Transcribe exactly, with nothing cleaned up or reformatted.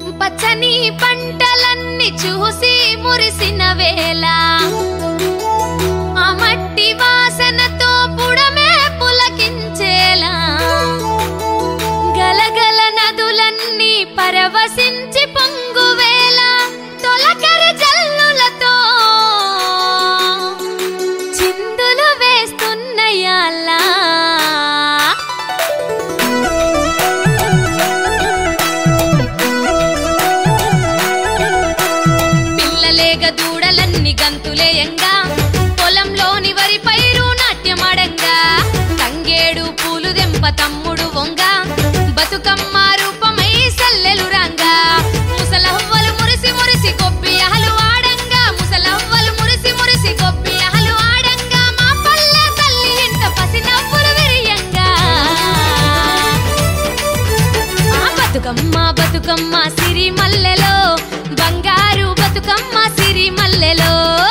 పచ్చని పంటలన్నీ చూసి మురిసిన వేళ ఆ మట్టి వాసనతో పుడమే పులకించేలా గలగల నదులన్నీ పరవశించి పొంగువేళ తొలకరి జల్లులతో చిందులు వేస్తున్నయాలా దూడలన్నీ గంతులేయంగా పొలంలోని వరి పైరు నాట్యమాడంగా తంగేడు పూలు దెంప తమ్ముడు వంగ బతుకమ్మ రూపమై సల్లెలు రంగా ముసలవ్వలు మురిసి మురిసి గొబ్బియహలు ఆడంగా ముసలవ్వలు మురిసి మురిసి గొబ్బియహలు ఆడంగా మా పల్లె తల్లి ఇంట పసినవ్వులు విరియంగా ఆ బతుకమ్మ బతుకమ్మ సిరి మల్లెలో బంగారు బతుకమ్మ సిరి మల్లెలో